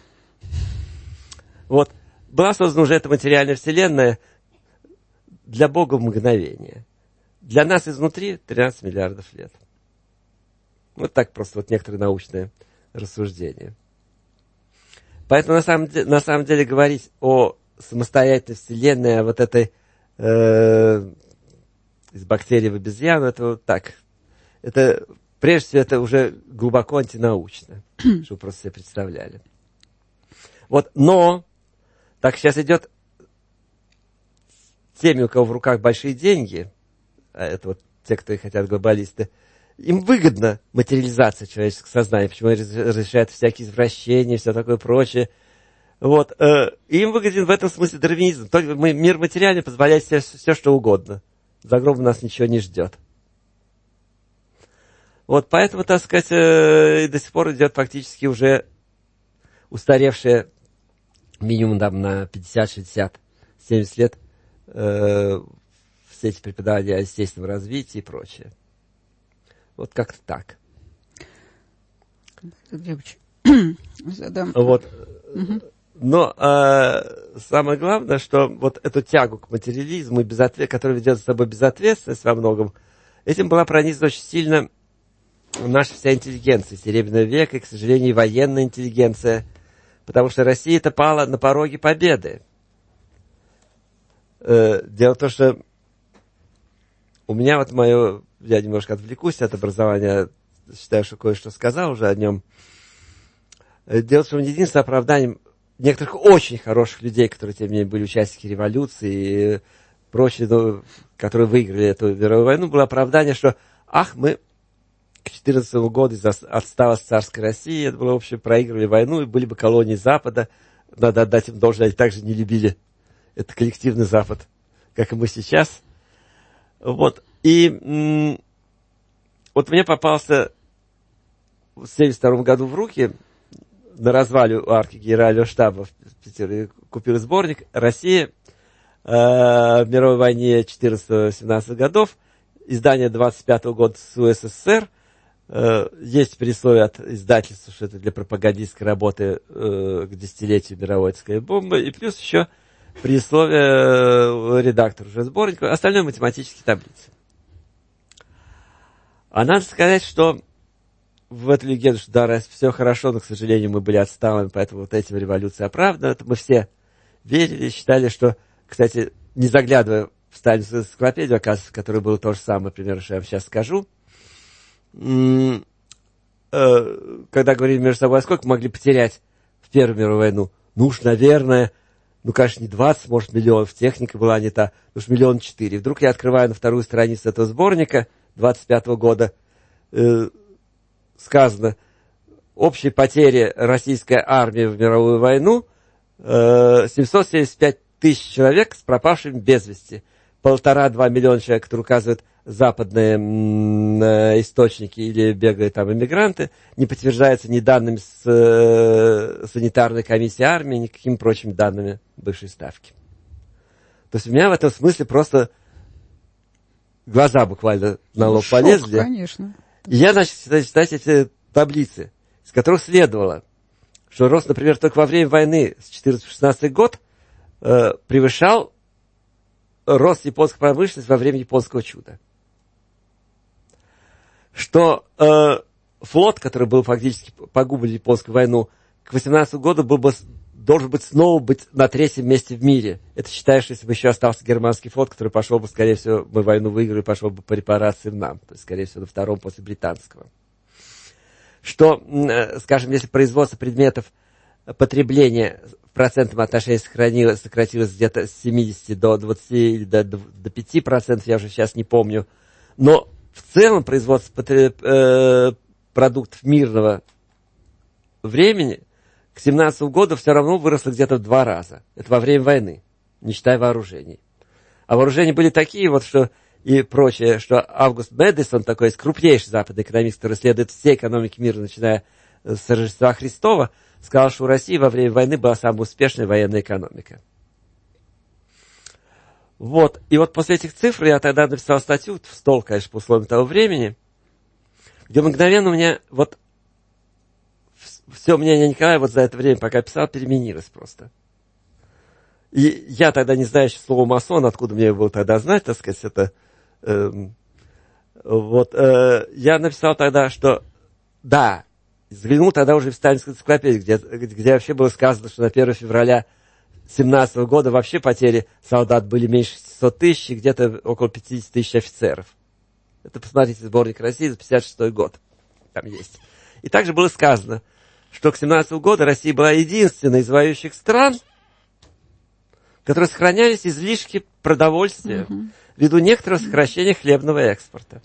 Вот. Была создана уже эта материальная вселенная для Бога в мгновение. Для нас изнутри тринадцать миллиардов лет. Вот так просто вот некоторые научные рассуждения. Поэтому на самом деле, на самом деле говорить о самостоятельной вселенной, о вот этой э, из бактерий в обезьяну, это вот так. Это, прежде всего, это уже глубоко антинаучно, чтобы вы просто себе представляли. Вот, но, так сейчас идет теми, у кого в руках большие деньги, а это вот те, кто и хотят глобалисты, им выгодна материализация человеческого сознания, почему они разрешают всякие извращения, все такое прочее. Вот, э, им выгоден в этом смысле дарвинизм. Только мир материальный позволяет себе все, что угодно. За гробом нас ничего не ждет. Вот поэтому, так сказать, э, до сих пор идет фактически уже устаревшая минимум там, на пятьдесят, шестьдесят, семьдесят лет э, все эти преподавания о естественном развитии и прочее. Вот как-то так. Задам. Вот. Угу. Но э, самое главное, что вот эту тягу к материализму, безответ... которая ведет за собой безответственность во многом, этим была пронизана очень сильно наша вся интеллигенция Серебряного века, и, к сожалению, и военная интеллигенция, потому что Россия-то пала на пороге победы. Э, дело в том, что у меня вот мое, я немножко отвлекусь от образования, считаю, что кое-что сказал уже о нем. Дело в том, что единственное оправданием некоторых очень хороших людей, которые, тем не менее, были участники революции и прочие, ну, которые выиграли эту мировую войну, было оправдание, что, ах, мы к четырнадцатому году отстала с царской России, это было, в общем, проигрывали войну, и были бы колонии Запада, надо отдать им должное, они также не любили этот коллективный Запад, как и мы сейчас. Вот, и м- вот мне попался в семьдесят втором году в руки на развале у арки генерального штаба в Питере, купил сборник «Россия э, в мировой войне четырнадцатого-семнадцатого годов», издание двадцать пятого года СССР. Э, есть предисловие от издательства, что это для пропагандистской работы э, к десятилетию мировой, так сказать, бомбы, и плюс еще предисловие э, редактора уже сборника, остальное математические таблицы. А надо сказать, что в эту легенду, что да, все хорошо, но, к сожалению, мы были отсталыми, поэтому вот этим революция оправдана. Это мы все верили, считали, что, кстати, не заглядывая в сталинскую энциклопедию, оказывается, в которой было то же самое, примерно, что я вам сейчас скажу, когда говорили между собой, а сколько могли потерять в Первую мировую войну? Ну уж, наверное, ну, конечно, не двадцать, может, миллионов, техника была не та, потому что миллион четыре. Вдруг я открываю на вторую страницу этого сборника двадцать пятого года, э, сказано, общие потери российской армии в мировую войну э, семьсот семьдесят пять тысяч человек с пропавшими без вести. Полтора-два миллиона человек, которые указывают западные м, э, источники или бегают там иммигранты, не подтверждается ни данными с э, санитарной комиссии армии, ни какими прочими данными бывшей ставки. То есть у меня в этом смысле просто глаза буквально на лоб Шок, полезли. Конечно. И я начал читать эти таблицы, из которых следовало, что рост, например, только во время войны с четырнадцатого по шестнадцатый год э, превышал рост японской промышленности во время японского чуда. Что э, флот, который был фактически погублен в японскую войну, к восемнадцатому году был бы, должен быть снова быть на третьем месте в мире. Это считаешь, если бы еще остался германский флот, который пошел бы, скорее всего, мы войну выиграли, пошел бы по репарациям нам. То есть, скорее всего, на втором после британского. Что, э, скажем, если производство предметов потребления в процентном отношении сохранилось, сократилось где-то с семидесяти до двадцати или до, до пяти процентов, я уже сейчас не помню. Но в целом производство потреб, э, продуктов мирного времени к семнадцатому году все равно выросло где-то в два раза. Это во время войны, не считая вооружений. А вооружения были такие вот, что и прочее, что Август Мэдисон, такой крупнейший западный экономист, который исследует все экономики мира, начиная с Рождества Христова, сказал, что у России во время войны была самая успешная военная экономика. Вот. И вот после этих цифр я тогда написал статью в стол, конечно, по условиям того времени, где мгновенно у меня вот все мнение Николая вот за это время, пока писал, переменилось просто. И я тогда, не знающий слово масон, откуда мне было тогда знать, так сказать, это... Э, вот. Э, я написал тогда, что да, взглянул тогда уже в сталинскую энциклопедию, где, где вообще было сказано, что на первое февраля семнадцатого года вообще потери солдат были меньше шестисот тысяч, и где-то около пятьдесят тысяч офицеров. Это посмотрите, сборник России за пятьдесят шестой год. Там есть. И также было сказано, что к семнадцатому году Россия была единственной из воюющих стран, в которой сохранялись излишки продовольствия uh-huh. ввиду некоторого сокращения хлебного экспорта.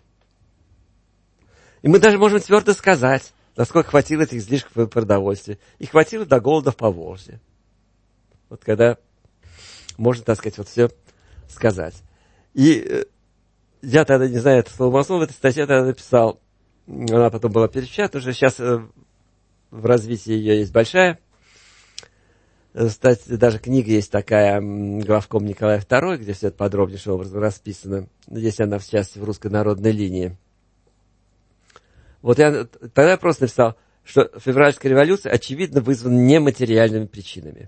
И мы даже можем твердо сказать, насколько хватило этих излишков продовольствия. И хватило до голода в Поволжье. Вот когда можно, так сказать, вот все сказать. И э, я тогда, не знаю, это слово масон в этой статье тогда написал. Она потом была перепечатана. Уже сейчас э, в развитии ее есть большая. Кстати, даже книга есть такая, главком Николай второй, где все это подробнейшим образом расписано. Здесь она, в частности, в русской народной линии. Вот я тогда просто написал, что февральская революция, очевидно, вызвана нематериальными причинами.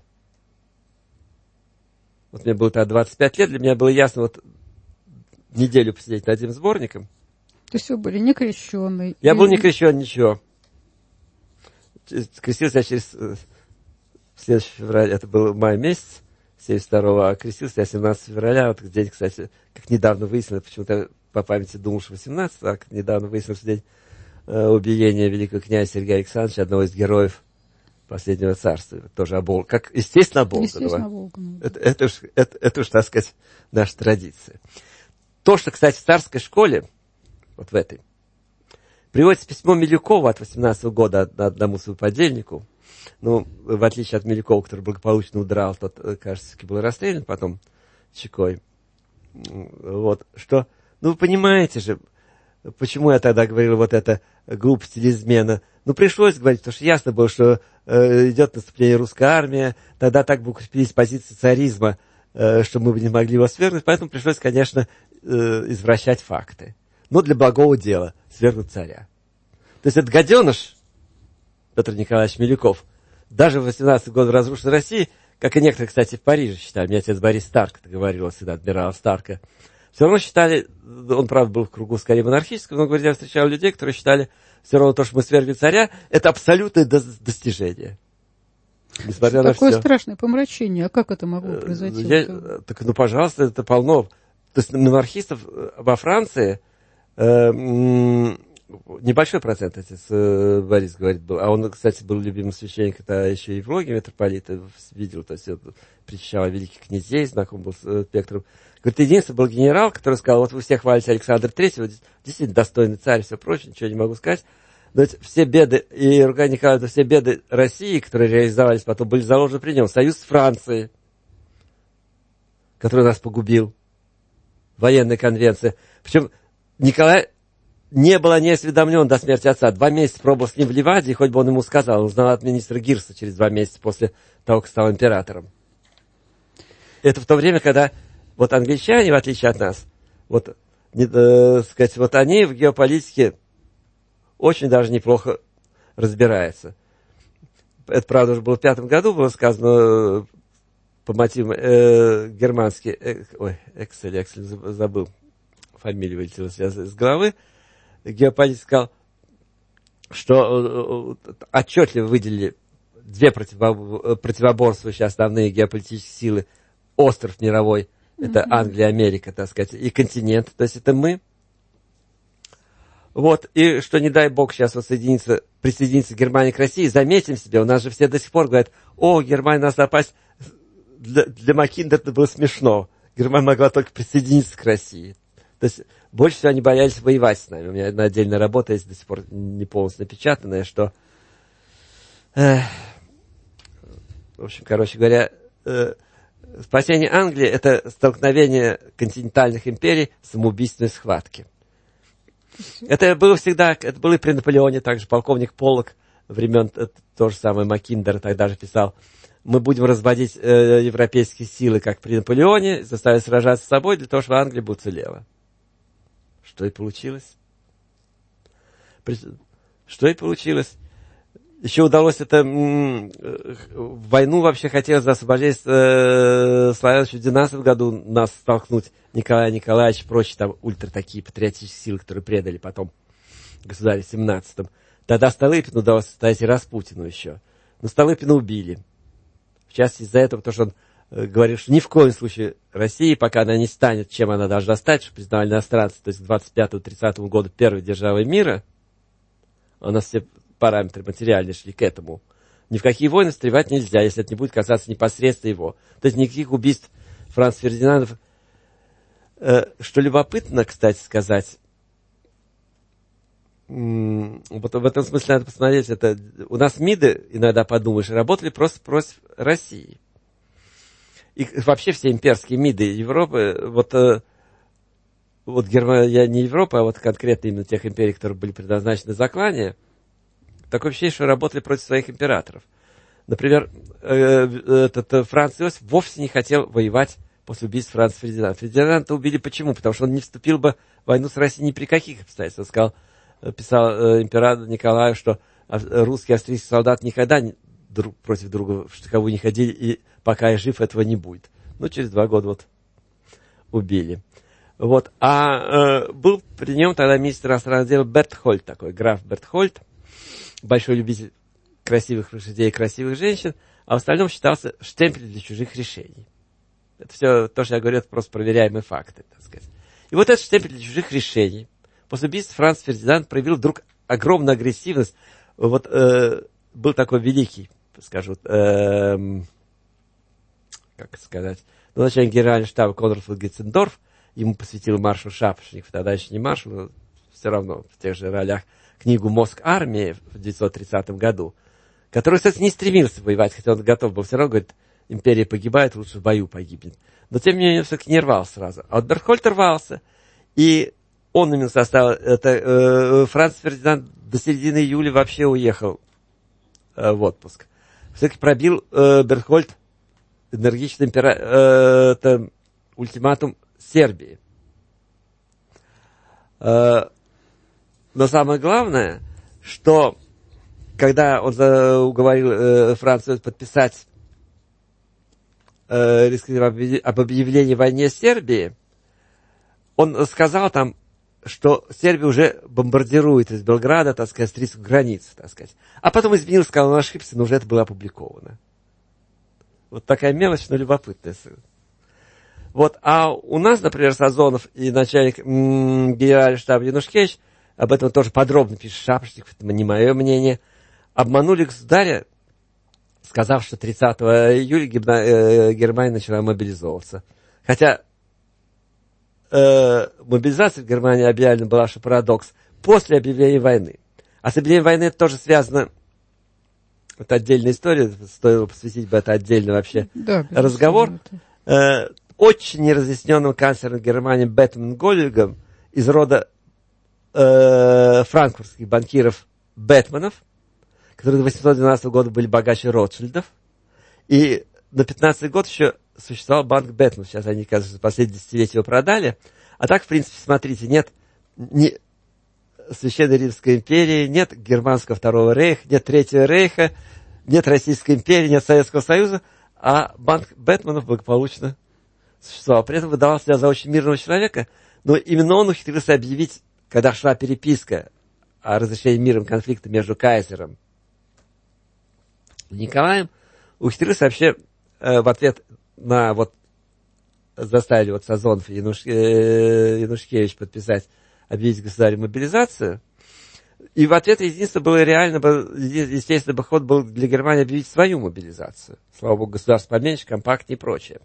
Вот мне было тогда двадцать пять лет, для меня было ясно, вот неделю посидеть над этим сборником. То есть вы были не крещеный? Я был не крещен, ничего. Крестился я через... следующего февраля, это был май месяц, семьдесят второго, а крестился я семнадцатого февраля, вот день, кстати, как недавно выяснилось, почему-то по памяти думал, что восемнадцатого, а как недавно выяснилось, что день э, убиения великого князя Сергея Александровича, одного из героев последнего царства, тоже Оболганова, как, естественно, Оболганова. Естественно, Оболганова. Это, это, уж, это, это уж, так сказать, наша традиция. То, что, кстати, в царской школе, вот в этой, приводится письмо Милюкова от восемнадцатого года одному своему подельнику. Ну, в отличие от Милюкова, который благополучно удрал, тот, кажется, все-таки был расстрелян потом Чекой. Вот, что, ну, вы понимаете же, почему я тогда говорил вот это глупость или измена. Ну, пришлось говорить, потому что ясно было, что э, идет наступление русской армии, тогда так бы укрепились позиции царизма, э, что мы бы не могли его свергнуть, поэтому пришлось, конечно, э, извращать факты. Но для благого дела свергнуть царя. То есть этот гаденыш, Петр Николаевич Милюков, даже в восемнадцатом году разрушенной России, как и некоторые, кстати, в Париже считали, мне отец Борис Старк это говорил, всегда адмирал Старка, все равно считали, он, правда, был в кругу скорее монархическом, но, говорит, я встречал людей, которые считали, все равно то, что мы свергли царя, это абсолютное достижение. Несмотря на такое все. Страшное помрачение, а как это могло произойти? Я, так, ну, пожалуйста, это полно. То есть монархистов во Франции э, небольшой процент, отец э, Борис говорит, был. А он, кстати, был любимым священником, это еще и в логе митрополита видел, то есть причащал великих князей, знаком был с э, Пектором. Говорит, единственный был генерал, который сказал, вот вы все хвалите Александра Третьего, действительно достойный царь, все прочее, ничего не могу сказать. Но ведь все беды, и рука Николая, все беды России, которые реализовались потом, были заложены при нем. Союз с Францией, который нас погубил. Военная конвенция. Причем Николай не был не осведомлен до смерти отца. Два месяца пробовал с ним в Ливаде, и хоть бы он ему сказал, он узнал от министра Гирса через два месяца после того, как стал императором. Это в то время, когда вот англичане, в отличие от нас, вот, не, э, сказать, вот они в геополитике очень даже неплохо разбираются. Это, правда, уже было в пятом году, было сказано по мотивам э, германский, э, ой, Эксель, Эксель забыл, фамилия вылетела с головы, геополитик сказал, что э, отчетливо выделили две противоборствующие основные геополитические силы, остров мировой, это mm-hmm. Англия, Америка, так сказать, и континент, то есть это мы. Вот, и что, не дай бог, сейчас вот соединится, присоединится Германия к России, заметим себе, у нас же все до сих пор говорят, о, Германия нас напасть, для, для Маккинда это было смешно, Германия могла только присоединиться к России. То есть, больше всего они боялись воевать с нами. У меня одна отдельная работа есть, до сих пор не полностью напечатанная, что, э, в общем, короче говоря, э, спасение Англии – это столкновение континентальных империй в самоубийственной схватке. Это было всегда, это было и при Наполеоне, также полковник Поллок времен, то же самое Маккиндер тогда же писал, мы будем разводить э, европейские силы, как при Наполеоне, заставить сражаться с собой, для того, чтобы Англия бы уцелела. Что и получилось. Что и получилось. Еще удалось это, м- войну вообще хотелось за освобождение э, славян еще в двенадцатом году нас столкнуть Николай Николаевич и прочие там ультра такие патриотические силы, которые предали потом государю в семнадцатом. Тогда Столыпину удалось состоять и Распутину еще. Но Столыпина убили. В частности из-за этого, потому что он э, говорил, что ни в коем случае России, пока она не станет, чем она должна стать, что признавали иностранцы, то есть к двадцать пятому тридцатому году первой державой мира, у нас все параметры материальные шли к этому. Ни в какие войны встревать нельзя, если это не будет касаться непосредственно его. То есть никаких убийств Франца Фердинандов. Э, что любопытно, кстати сказать, м- вот в этом смысле надо посмотреть, это у нас МИДы, иногда подумаешь, работали просто против России. И вообще все имперские МИДы Европы, вот, э, вот Германия, не Европа, а вот конкретно именно тех империй, которые были предназначены за клане, такое ощущение, что работали против своих императоров. Например, этот Франц Иосиф вовсе не хотел воевать после убийства Франца Фердинанда. Фердинанда убили почему? Потому что он не вступил бы в войну с Россией ни при каких обстоятельствах. Он сказал, писал император Николаю, что русские и австрийские солдаты никогда друг против друга в штыковую не ходили, и пока я жив, этого не будет. Ну, через два года вот убили. Вот. А э, был при нем тогда министр иностранных дел Бертхольд такой, граф Бертхольд, большой любитель красивых лошадей и красивых женщин, а в остальном считался штемпелем для чужих решений. Это все то, что я говорю, это просто проверяемые факты, так сказать. И вот этот штемпель для чужих решений после убийства Франц Фердинанд проявил вдруг огромную агрессивность. Вот э, был такой великий, скажу, э, как сказать, ну, начальник генерального штаба Конрад фон Гетцендорф, ему посвятил маршал Шапошников, тогда еще не маршал, но все равно в тех же ролях, книгу «Мозг армии» в девятьсот тридцатом году, который, кстати, не стремился воевать, хотя он готов был, все равно, говорит, империя погибает, лучше в бою погибнет. Но, тем не менее, все-таки не рвался сразу. А вот Бертхольд рвался, и он именно составил, это э, Франц Фердинанд до середины июля вообще уехал э, в отпуск. Все-таки пробил э, Бертхольд энергичный импера... э, это, ультиматум Сербии. Э, Но самое главное, что когда он уговорил э, Францию подписать э, об объявлении войны Сербии, он сказал там, что Сербия уже бомбардирует из Белграда, так сказать, австрийскую границу, так сказать. А потом изменил, сказал, он ошибся, но уже это было опубликовано. Вот такая мелочь, но любопытная. Вот. А у нас, например, Сазонов и начальник м- генерального штаба Янушкевич об этом тоже подробно пишет Шапошников, это не мое мнение, обманули государя, сказав, что тридцатого июля Германия начала мобилизовываться. Хотя э, мобилизация в Германии объявлена была, что парадокс, после объявления войны. А с объявлением войны это тоже связано, это отдельная история, стоило посвятить бы это отдельно вообще да, разговор. Э, очень неразъясненным канцлером Германии Бетманом Гольгом из рода э, франкфуртских банкиров Бетманов, которые до восемьсот двенадцатого года были богаче Ротшильдов. И на пятнадцатый год еще существовал банк Бетман. Сейчас они, кажется, за последние десятилетия его продали. А так, в принципе, смотрите, нет ни Священной Римской империи, нет Германского Второго Рейха, нет Третьего Рейха, нет Российской империи, нет Советского Союза, а банк Бетманов благополучно существовал. При этом выдавал себя за очень мирного человека, но именно он ухитрился объявить, когда шла переписка о разрешении миром конфликта между кайзером и Николаем, ухитрился вообще э, в ответ на вот заставили вот Сазонов и Януш, э, Янушкевич подписать, объявить государю мобилизацию. И в ответ единственное было реально, естественно, бы ход был для Германии объявить свою мобилизацию. Слава богу, государство поменьше, компактнее и прочее.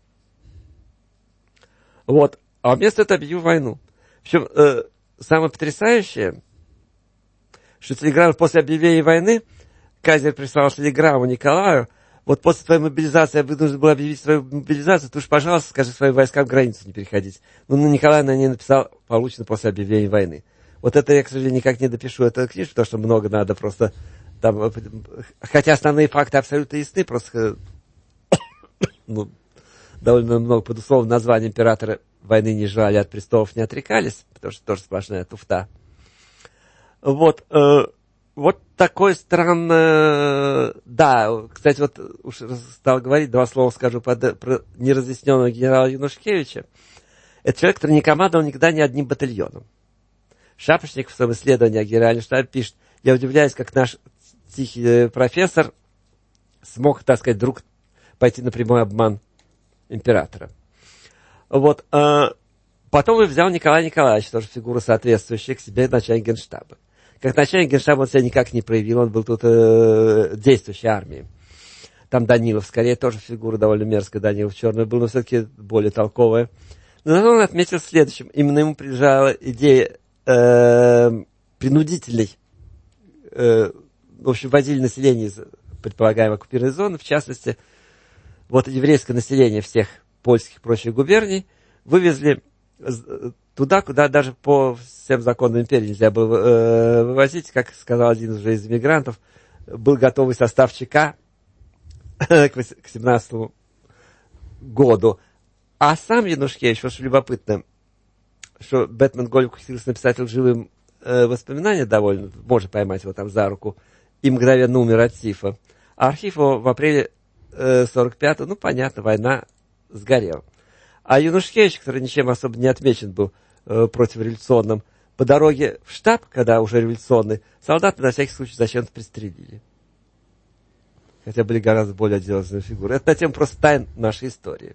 Вот. А вместо этого объявил войну. Причем э, самое потрясающее, что телеграмма после объявления войны, кайзер прислал телеграмму Николаю, вот после твоей мобилизации я вынужден был объявить свою мобилизацию, ты уж, пожалуйста, скажи своим войскам границу не переходить. Но ну, Николай на ней написал, получено после объявления войны. Вот это я, к сожалению, никак не допишу эту книжку, потому что много надо просто там, хотя основные факты абсолютно ясны, просто ну, довольно много под условным названием императора войны не желали, от престолов не отрекались, потому что тоже сплошная туфта. Вот, э, вот такое странное... Да, кстати, вот уж стал говорить, два слова скажу про, про неразъясненного генерала Янушкевича. Это человек, который не командовал никогда ни одним батальоном. Шапошников в своем исследовании о генеральном штабе пишет: я удивляюсь, как наш тихий профессор смог, так сказать, вдруг пойти на прямой обман императора. Вот. А потом и взял Николай Николаевич, тоже фигура соответствующая к себе, начальник генштаба. Как начальник генштаба он себя никак не проявил, он был тут э, действующей армией. Там Данилов, скорее, тоже фигура довольно мерзкая, Данилов черный был, но все-таки более толковая. Но он отметил следующим: именно ему принадлежала идея э, принудительной, э, в общем, ввозили население из предполагаемой оккупированной зоны, в частности, вот еврейское население всех польских и прочих губерний вывезли туда, куда даже по всем законам империи нельзя было э, вывозить, как сказал один уже из иммигрантов, был готовый состав ЧК к семнадцатому году. А сам Янушкевич, вот что любопытно, что Бетман Гольг ухитрился написать лживым э, воспоминания довольно, можно поймать его там за руку, и мгновенно умер от тифа. А архив его в апреле э, сорок пятого, ну, понятно, война, сгорел. А Янушкевич, который ничем особо не отмечен был э, противореволюционным, по дороге в штаб, когда уже революционный, солдаты на всякий случай зачем-то пристрелили. Хотя были гораздо более отделанные фигуры. Это на тему просто тайн нашей истории.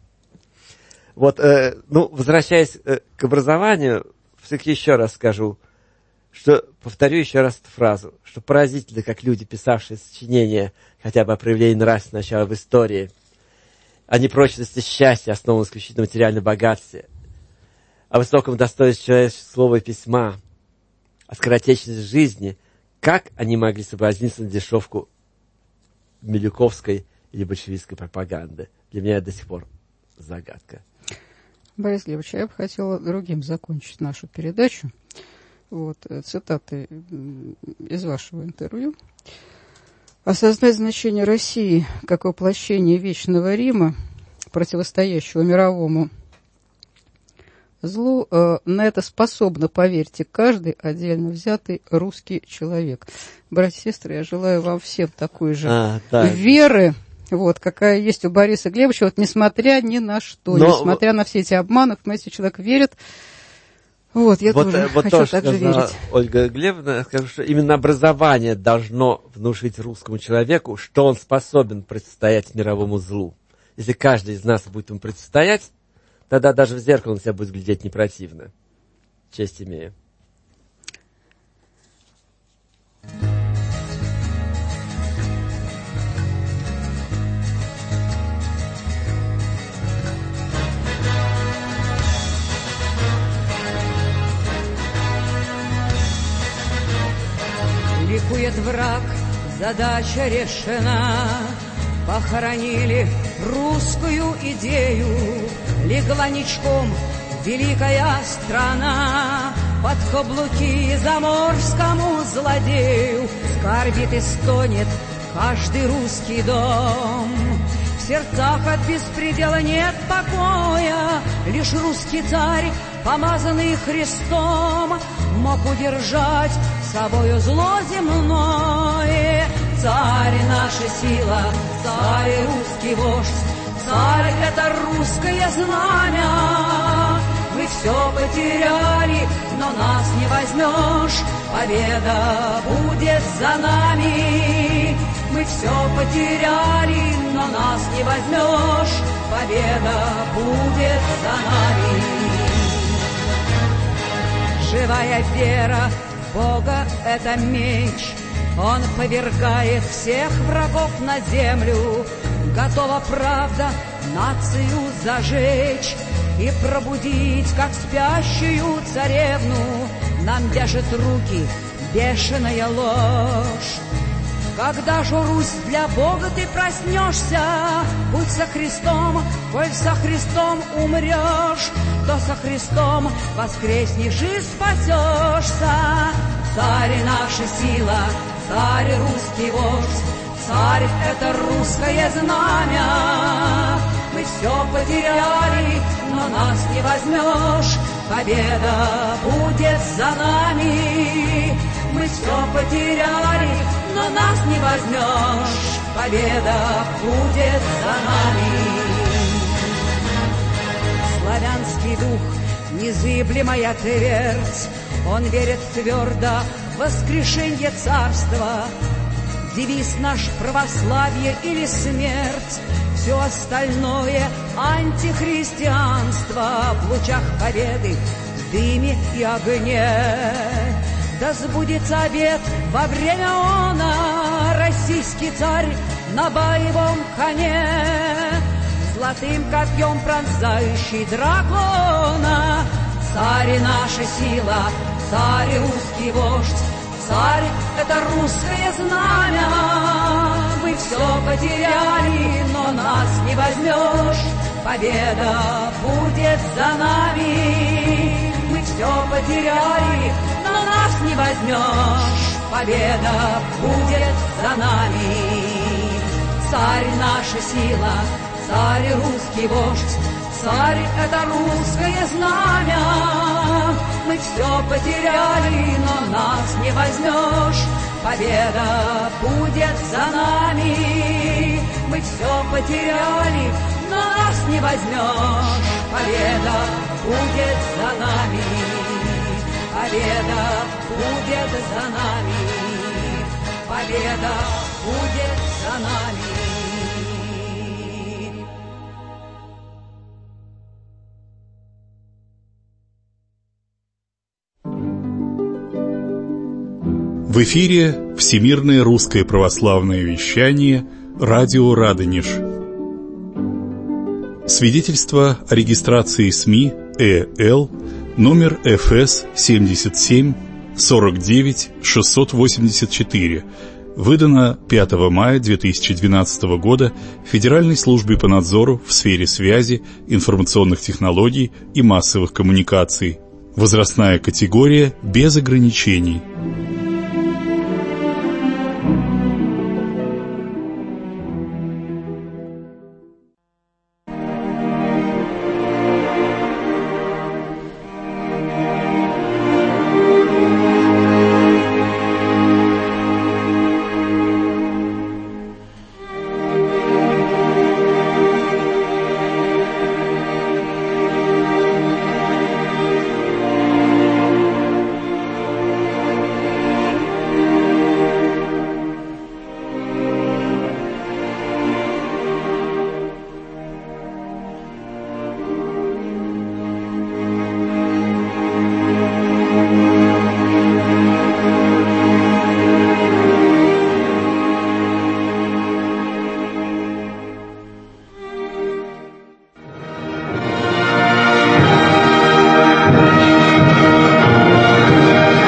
Вот, э, ну, возвращаясь э, к образованию, все-таки еще раз скажу, что, повторю еще раз эту фразу, что поразительно, как люди, писавшие сочинения хотя бы о проявлении нравственного начала в истории, о непрочности счастья, основанном исключительно на материальном богатстве, о высоком достоинстве человеческого слова и письма, о скоротечности жизни, как они могли соблазниться на дешевку милюковской или большевистской пропаганды. Для меня это до сих пор загадка. Борис Глебович, я бы хотела другим закончить нашу передачу. Вот, цитаты из вашего интервью. Осознать значение России как воплощение Вечного Рима, противостоящего мировому злу, э, на это способно, поверьте, каждый отдельно взятый русский человек. Братья и сестры, я желаю вам всем такой же а, да. веры, вот, какая есть у Бориса Глебовича, вот, несмотря ни на что, Но... несмотря на все эти обманы, но если человек верит, вот, я вот, тоже вот хочу то, так же верить. Ольга Глебовна, скажу, что именно образование должно внушить русскому человеку, что он способен противостоять мировому злу. Если каждый из нас будет ему противостоять, тогда даже в зеркало он себя будет глядеть не противно. Честь имею. знает враг, задача решена. Похоронили русскую идею, легла ничком великая страна. Под каблуки заморскому злодею скорбит и стонет каждый русский дом. В сердцах от беспредела нет покоя, лишь русский царь, помазанный Христом, мог удержать собою зло земное. Царь — наша сила, царь — русский вождь, царь — это русское знамя. Мы все потеряли, но нас не возьмешь, победа будет за нами. Мы все потеряли, но нас не возьмешь, победа будет за нами. Живая вера в Бога — это меч, Он повергает всех врагов на землю. Готова правда нацию зажечь и пробудить, как спящую царевну. Нам вяжет руки бешеная ложь. Когда же, Русь, для Бога ты проснешься, будь со Христом, коль со Христом умрешь, то со Христом воскреснешь и спасешься. Царь — наша сила, царь — русский вождь, царь — это русское знамя. Мы все потеряли, но нас не возьмешь, победа будет за нами. Мы все потеряли, но нас не возьмешь, победа будет за нами. Славянский дух — незыблемая твердь, он верит твердо в воскрешенье царства. Девиз наш — православие или смерть, все остальное — антихристианство. В лучах победы, в дыме и огне да сбудется обет во время она. Российский царь на боевом коне, золотым копьем пронзающий дракона. Царь — наша сила, царь — русский вождь, царь — это русское знамя. Мы все потеряли, но нас не возьмешь, победа будет за нами. Мы все потеряли, но нас не возьмешь, победа будет за нами. Царь — наша сила, царь — русский вождь, царь — это русское знамя. Мы все потеряли, но нас не возьмешь, победа будет за нами. Мы все потеряли, но нас не возьмешь, победа будет за нами. Победа будет за нами, победа будет за нами. В эфире Всемирное русское православное вещание, радио Радонеж. Свидетельство о регистрации СМИ ЭЛ номер эф эс семьдесят семь сорок девять шестьсот восемьдесят четыре, выдано пятого мая две тысячи двенадцатого года Федеральной службой по надзору в сфере связи, информационных технологий и массовых коммуникаций. Возрастная категория без ограничений.